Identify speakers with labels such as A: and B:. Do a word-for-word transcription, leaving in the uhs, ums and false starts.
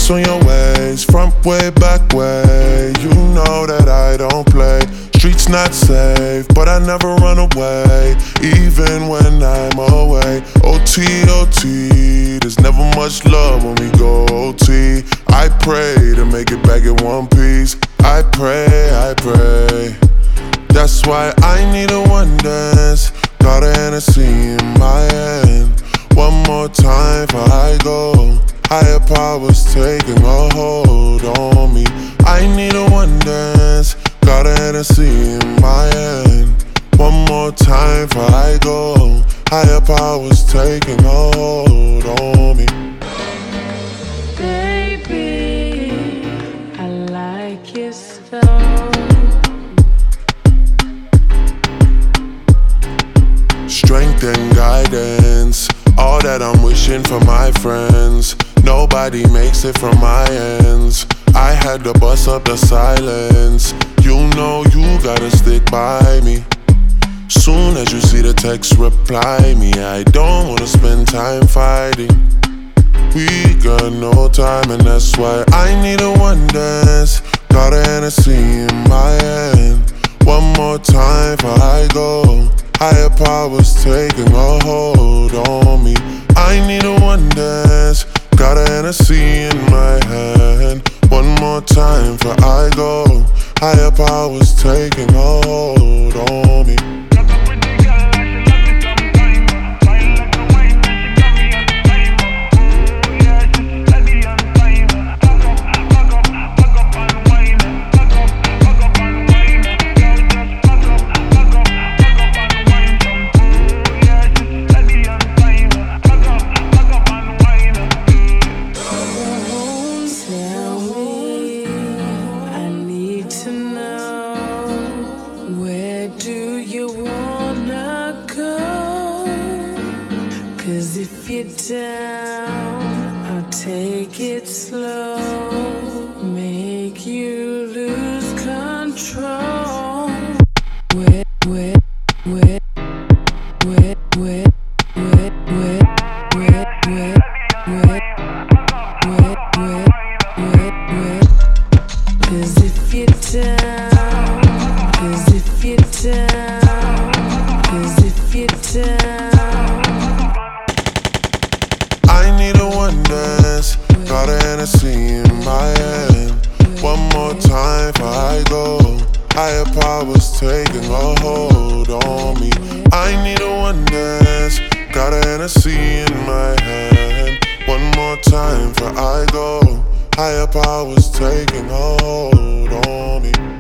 A: Ice on your ways, front way, back way. You know that I don't play. Streets not safe, but I never run away, even when I'm away. O T, O T, there's never much love when we go O T. I pray to make it back in one piece. I pray, I pray. That's why I need a one dance. Got a Hennessy in my hand. One more time before I go. Higher powers taking a hold on me. I need a one dance. Got a Hennessy in my hand. One more time before I go. Higher powers taking a hold on me.
B: Baby, I like you so.
A: Strength and guidance, all that I'm wishing for my friends. Nobody makes it from my ends. I had to bust up the silence. You know you gotta stick by me. Soon as you see the text, reply me. I don't wanna spend time fighting. We got no time and that's why I need a one dance. Got a Hennessy in my hand. One more time before I go. Higher powers taking a hold on me. I need a one dance. Got a Hennessy in my hand. One more time before I go. Higher powers taking a hold on me.
B: Cause if you're down, I'll take it slow, make you lose control. Where, where, where, where, where, where, where, where, where, where, where, where, where, where. Cause if you're down, cause if you're down, cause if you're down.
A: I need a one dance. Got a Hennessy in my hand. One more time before I go. Higher powers taking a hold on me. I need a one dance. Got a Hennessy in my hand. One more time before I go. Higher powers taking a hold on me.